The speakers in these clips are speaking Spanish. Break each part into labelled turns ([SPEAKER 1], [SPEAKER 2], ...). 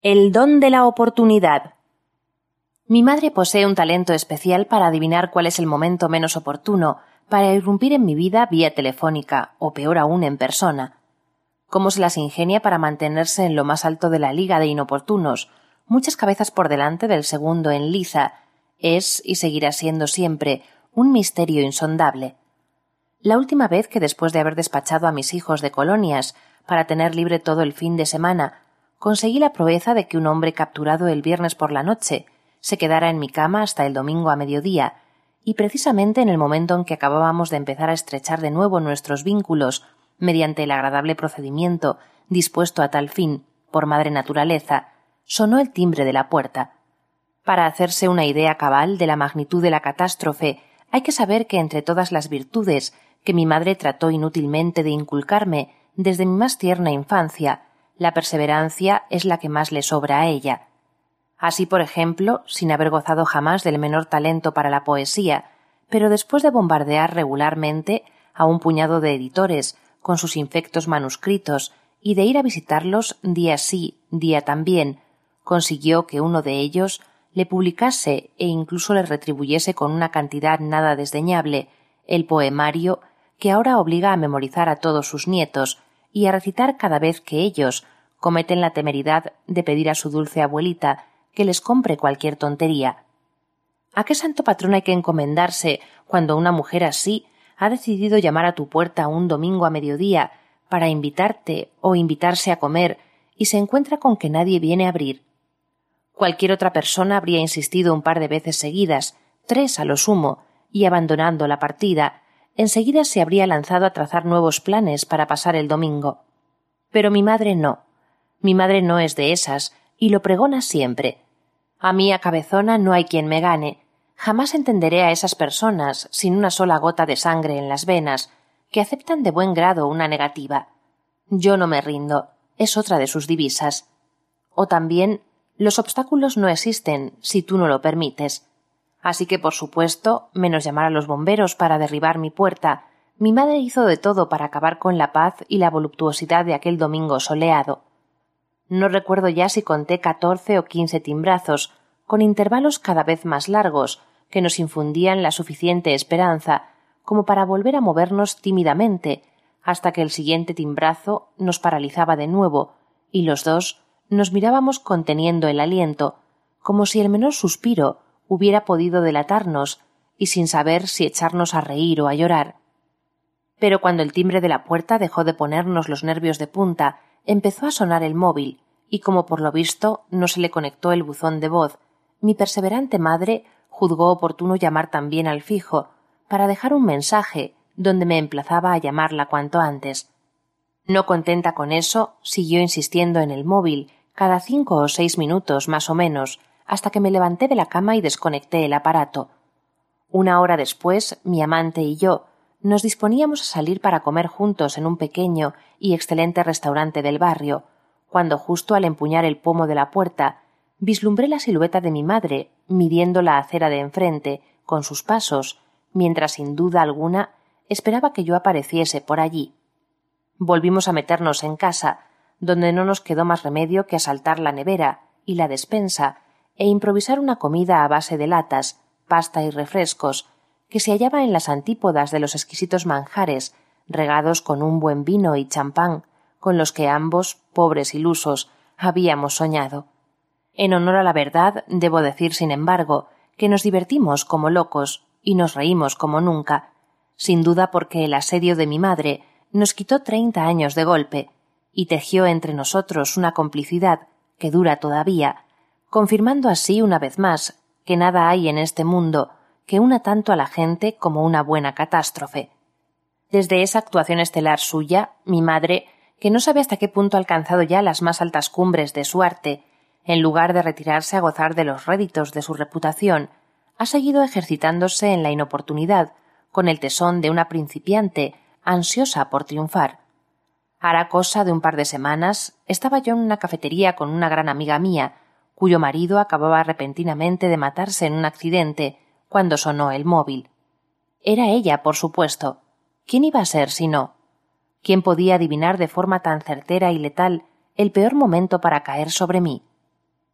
[SPEAKER 1] El don de la oportunidad. Mi madre posee un talento especial para adivinar cuál es el momento menos oportuno para irrumpir en mi vida vía telefónica o peor aún en persona. Cómo se las ingenia para mantenerse en lo más alto de la liga de inoportunos, muchas cabezas por delante del segundo en liza, es y seguirá siendo siempre un misterio insondable. La última vez que después de haber despachado a mis hijos de colonias para tener libre todo el fin de semana, conseguí la proeza de que un hombre capturado el viernes por la noche se quedara en mi cama hasta el domingo a mediodía, y precisamente en el momento en que acabábamos de empezar a estrechar de nuevo nuestros vínculos mediante el agradable procedimiento dispuesto a tal fin por madre naturaleza, sonó el timbre de la puerta. Para hacerse una idea cabal de la magnitud de la catástrofe, hay que saber que entre todas las virtudes que mi madre trató inútilmente de inculcarme desde mi más tierna infancia, la perseverancia es la que más le sobra a ella. Así, por ejemplo, sin haber gozado jamás del menor talento para la poesía, pero después de bombardear regularmente a un puñado de editores con sus infectos manuscritos y de ir a visitarlos día sí, día también, consiguió que uno de ellos le publicase e incluso le retribuyese con una cantidad nada desdeñable el poemario que ahora obliga a memorizar a todos sus nietos y a recitar cada vez que ellos cometen la temeridad de pedir a su dulce abuelita que les compre cualquier tontería. ¿A qué santo patrón hay que encomendarse cuando una mujer así ha decidido llamar a tu puerta un domingo a mediodía para invitarte o invitarse a comer y se encuentra con que nadie viene a abrir? Cualquier otra persona habría insistido un par de veces seguidas, 3 a lo sumo, y abandonando la partida, enseguida se habría lanzado a trazar nuevos planes para pasar el domingo. Pero mi madre no. Mi madre no es de esas, y lo pregona siempre. A mí, a cabezona, no hay quien me gane. Jamás entenderé a esas personas, sin una sola gota de sangre en las venas, que aceptan de buen grado una negativa. Yo no me rindo, es otra de sus divisas. O también, los obstáculos no existen si tú no lo permites. Así que, por supuesto, menos llamar a los bomberos para derribar mi puerta, mi madre hizo de todo para acabar con la paz y la voluptuosidad de aquel domingo soleado. No recuerdo ya si conté 14 o 15 timbrazos, con intervalos cada vez más largos, que nos infundían la suficiente esperanza como para volver a movernos tímidamente, hasta que el siguiente timbrazo nos paralizaba de nuevo, y los dos nos mirábamos conteniendo el aliento, como si el menor suspiro hubiera podido delatarnos, y sin saber si echarnos a reír o a llorar. Pero cuando el timbre de la puerta dejó de ponernos los nervios de punta, empezó a sonar el móvil, y como por lo visto no se le conectó el buzón de voz, mi perseverante madre juzgó oportuno llamar también al fijo, para dejar un mensaje donde me emplazaba a llamarla cuanto antes. No contenta con eso, siguió insistiendo en el móvil cada 5 o 6 minutos más o menos, hasta que me levanté de la cama y desconecté el aparato. Una hora después, mi amante y yo nos disponíamos a salir para comer juntos en un pequeño y excelente restaurante del barrio, cuando justo al empuñar el pomo de la puerta vislumbré la silueta de mi madre midiendo la acera de enfrente con sus pasos, mientras sin duda alguna esperaba que yo apareciese por allí. Volvimos a meternos en casa, donde no nos quedó más remedio que asaltar la nevera y la despensa e improvisar una comida a base de latas, pasta y refrescos, que se hallaba en las antípodas de los exquisitos manjares, regados con un buen vino y champán, con los que ambos, pobres ilusos, habíamos soñado. En honor a la verdad, debo decir, sin embargo, que nos divertimos como locos y nos reímos como nunca, sin duda porque el asedio de mi madre nos quitó 30 años de golpe y tejió entre nosotros una complicidad que dura todavía, confirmando así una vez más que nada hay en este mundo que una tanto a la gente como una buena catástrofe. Desde esa actuación estelar suya, mi madre, que no sabe hasta qué punto ha alcanzado ya las más altas cumbres de su arte, en lugar de retirarse a gozar de los réditos de su reputación, ha seguido ejercitándose en la inoportunidad, con el tesón de una principiante ansiosa por triunfar. Hará cosa de un par de semanas, estaba yo en una cafetería con una gran amiga mía, cuyo marido acababa repentinamente de matarse en un accidente, cuando sonó el móvil. Era ella, por supuesto. ¿Quién iba a ser si no? ¿Quién podía adivinar de forma tan certera y letal el peor momento para caer sobre mí?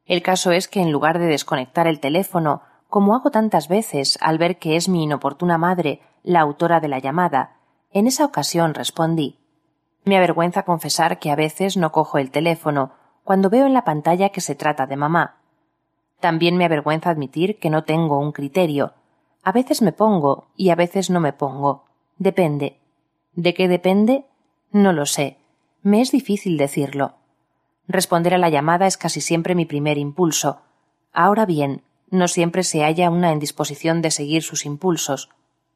[SPEAKER 1] El caso es que en lugar de desconectar el teléfono, como hago tantas veces al ver que es mi inoportuna madre la autora de la llamada, en esa ocasión respondí. Me avergüenza confesar que a veces no cojo el teléfono cuando veo en la pantalla que se trata de mamá. También me avergüenza admitir que no tengo un criterio. A veces me pongo y a veces no me pongo. Depende. ¿De qué depende? No lo sé. Me es difícil decirlo. Responder a la llamada es casi siempre mi primer impulso. Ahora bien, no siempre se halla una en disposición de seguir sus impulsos.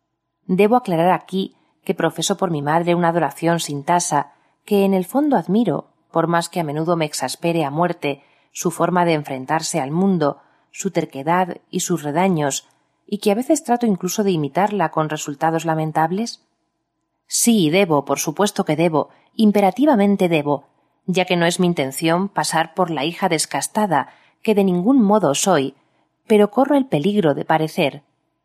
[SPEAKER 1] Debo aclarar aquí que profeso por mi madre una adoración sin tasa, que en el fondo admiro, por más que a menudo me exaspere a muerte su forma de enfrentarse al mundo, su terquedad y sus redaños, y que a veces trato incluso de imitarla con resultados lamentables. Sí, debo, por supuesto que debo, imperativamente debo, ya que no es mi intención pasar por la hija descastada, que de ningún modo soy, pero corro el peligro de parecer.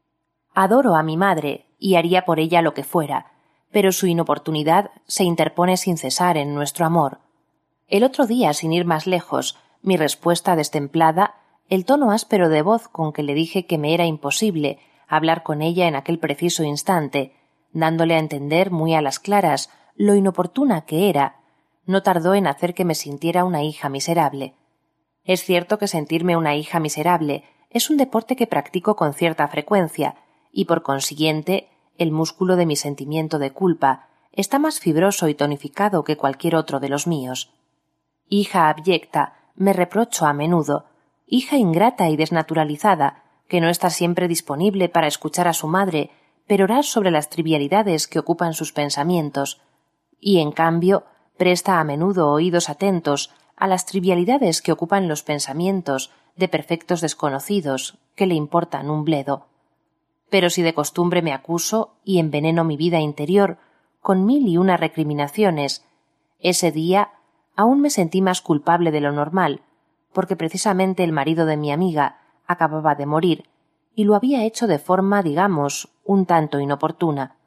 [SPEAKER 1] Adoro a mi madre y haría por ella lo que fuera, pero su inoportunidad se interpone sin cesar en nuestro amor. El otro día, sin ir más lejos, mi respuesta destemplada, el tono áspero de voz con que le dije que me era imposible hablar con ella en aquel preciso instante, dándole a entender muy a las claras lo inoportuna que era, no tardó en hacer que me sintiera una hija miserable. Es cierto que sentirme una hija miserable es un deporte que practico con cierta frecuencia, y por consiguiente el músculo de mi sentimiento de culpa está más fibroso y tonificado que cualquier otro de los míos. Hija abyecta, me reprocho a menudo, hija ingrata y desnaturalizada, que no está siempre disponible para escuchar a su madre perorar sobre las trivialidades que ocupan sus pensamientos, y en cambio presta a menudo oídos atentos a las trivialidades que ocupan los pensamientos de perfectos desconocidos que le importan un bledo. Pero si de costumbre me acuso y enveneno mi vida interior con 1001 recriminaciones, ese día aún me sentí más culpable de lo normal, porque precisamente el marido de mi amiga acababa de morir, y lo había hecho de forma, digamos, un tanto inoportuna.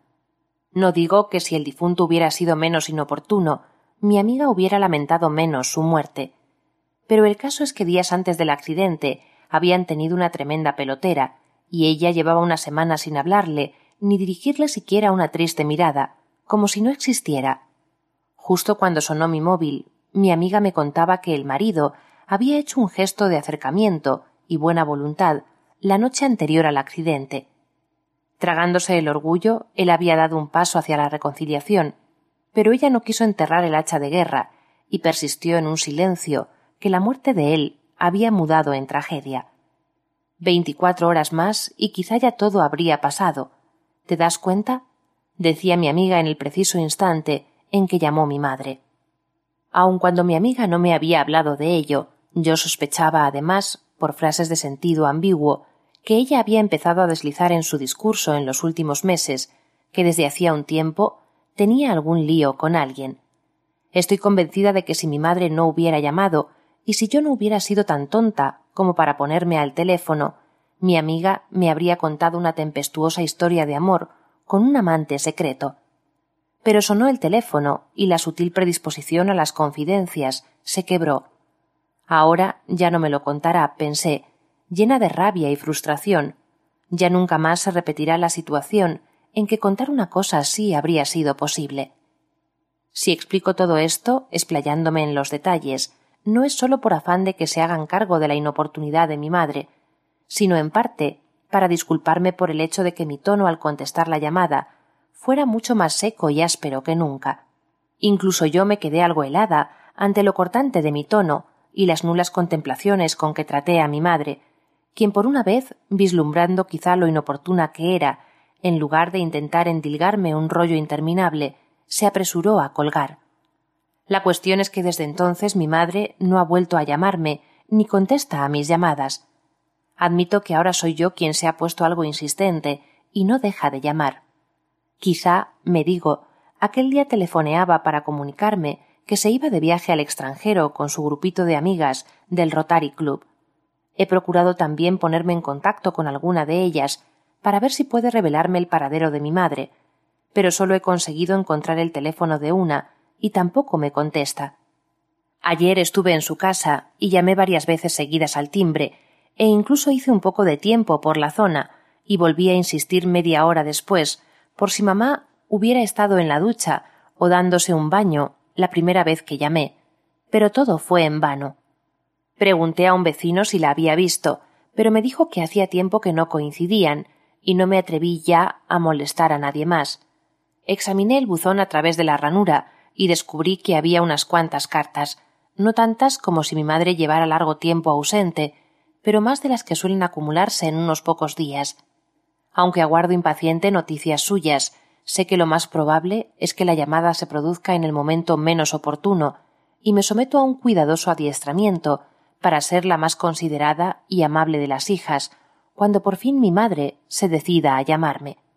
[SPEAKER 1] No digo que si el difunto hubiera sido menos inoportuno, mi amiga hubiera lamentado menos su muerte. Pero el caso es que días antes del accidente habían tenido una tremenda pelotera, y ella llevaba una semana sin hablarle, ni dirigirle siquiera una triste mirada, como si no existiera. Justo cuando sonó mi móvil, mi amiga me contaba que el marido había hecho un gesto de acercamiento y buena voluntad la noche anterior al accidente. Tragándose el orgullo, él había dado un paso hacia la reconciliación, pero ella no quiso enterrar el hacha de guerra y persistió en un silencio que la muerte de él había mudado en tragedia. 24 horas más y quizá ya todo habría pasado. ¿Te das cuenta?, decía mi amiga en el preciso instante en que llamó mi madre. Aun cuando mi amiga no me había hablado de ello, yo sospechaba además, por frases de sentido ambiguo, que ella había empezado a deslizar en su discurso en los últimos meses, que desde hacía un tiempo tenía algún lío con alguien. Estoy convencida de que si mi madre no hubiera llamado y si yo no hubiera sido tan tonta como para ponerme al teléfono, mi amiga me habría contado una tempestuosa historia de amor con un amante secreto. Pero sonó el teléfono y la sutil predisposición a las confidencias se quebró. Ahora ya no me lo contará, pensé, llena de rabia y frustración. Ya nunca más se repetirá la situación en que contar una cosa así habría sido posible. Si explico todo esto, explayándome en los detalles, no es sólo por afán de que se hagan cargo de la inoportunidad de mi madre, sino en parte para disculparme por el hecho de que mi tono al contestar la llamada fuera mucho más seco y áspero que nunca. Incluso yo me quedé algo helada ante lo cortante de mi tono y las nulas contemplaciones con que traté a mi madre, quien por una vez, vislumbrando quizá lo inoportuna que era, en lugar de intentar endilgarme un rollo interminable, se apresuró a colgar. La cuestión es que desde entonces mi madre no ha vuelto a llamarme ni contesta a mis llamadas. Admito que ahora soy yo quien se ha puesto algo insistente y no deja de llamar. Quizá, me digo, aquel día telefoneaba para comunicarme que se iba de viaje al extranjero con su grupito de amigas del Rotary Club. He procurado también ponerme en contacto con alguna de ellas para ver si puede revelarme el paradero de mi madre, pero solo he conseguido encontrar el teléfono de una y tampoco me contesta. Ayer estuve en su casa y llamé varias veces seguidas al timbre, e incluso hice un poco de tiempo por la zona y volví a insistir media hora después, por si mamá hubiera estado en la ducha o dándose un baño la primera vez que llamé, pero todo fue en vano. Pregunté a un vecino si la había visto, pero me dijo que hacía tiempo que no coincidían y no me atreví ya a molestar a nadie más. Examiné el buzón a través de la ranura y descubrí que había unas cuantas cartas, no tantas como si mi madre llevara largo tiempo ausente, pero más de las que suelen acumularse en unos pocos días. Aunque aguardo impaciente noticias suyas, sé que lo más probable es que la llamada se produzca en el momento menos oportuno, y me someto a un cuidadoso adiestramiento para ser la más considerada y amable de las hijas, cuando por fin mi madre se decida a llamarme.